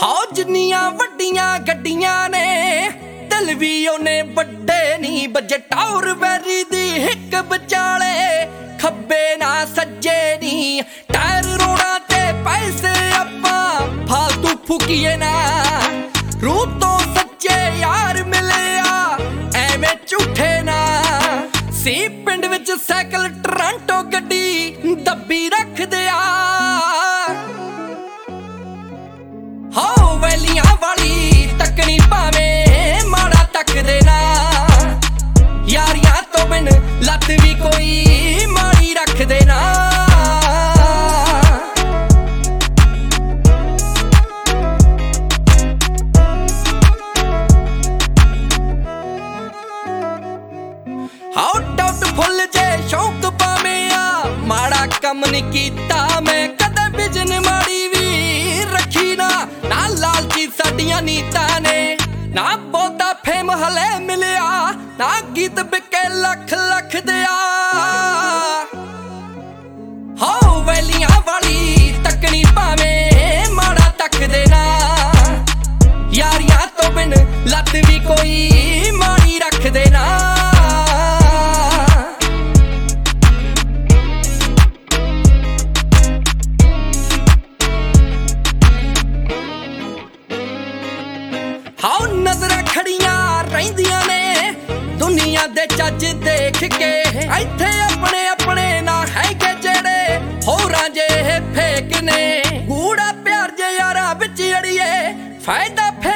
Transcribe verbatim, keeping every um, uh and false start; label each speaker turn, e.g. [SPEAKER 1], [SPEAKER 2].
[SPEAKER 1] हाँ जिन्नियां वड्डियां गड्डियां ने दिल भी ओने बड्डे नी बजे टावर वैरी दी हिक बचाले खब्बे ना सज्जे नी टायर रोड़ा ते पैसे अप्पा फालतू फूकीए ना रूह तो सच्चे यार मिले आ एवें झूठे ना सी पिंड विच साइकिल टोरंटो गड्डी दब्बी रख दिया हाँ वैलियां वाली तकनी भावे माड़ा तक देना यारियां तो बिन लत भी कोई माड़ी रख देना हाँ डाउट फुल जे शौक पावे आ माड़ा कम नहीं कीता मैं कदे बिजन माड़ी भी रखी ना ना लालची साडियां नीतां ने ना बहुता फेम हले मिलिया ना गीत बिके लख लख दिया हाँ वैलियां वाली तकनी भावे माड़ा तक देना यारियां तो बिन लत भी कोई माड़ी रख देना हाँ नजरां खड़ियां रहिंदियां ने दुनिया दे चज देख के इत्थे अपने अपने ना है के जेड़े होरां जे फेक ने कूड़ा प्यार जे यारां विच अड़िए फायदा